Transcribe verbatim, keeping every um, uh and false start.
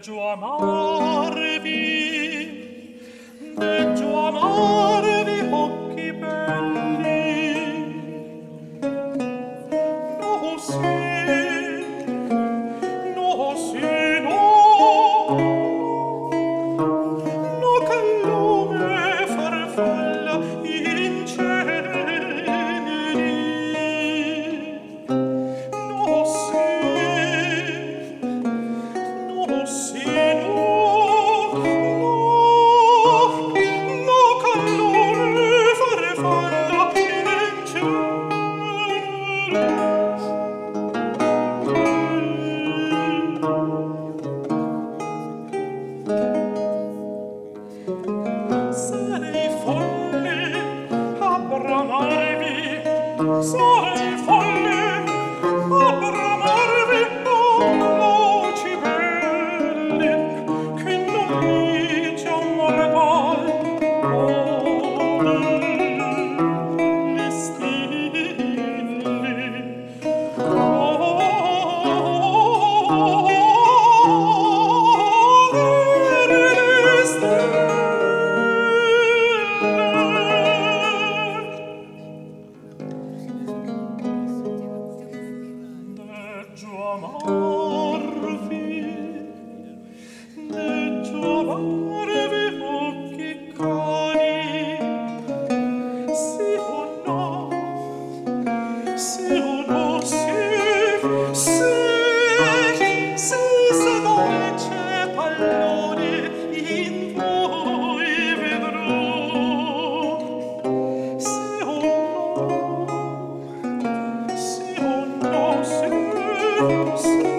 Deggio amarvi, deggio amarvi occhi belli. No, sì, no, sì, no. No che lume farfalla in ceneri. No, sì, no, sì, no. No, no che lume farfalla in ceneri. Sarei folle a bramarvi, sarei folle a bramarvi, oh, voci belle, che non dice un mortal, oh, le stille, oh, le stille. Deggio amarvi, deggio amarvi occhi cari, sì o no, sì o no, sì, sì, sì, se dolce pallore in voi vedrò, sì o no, sì o no, sì, sì.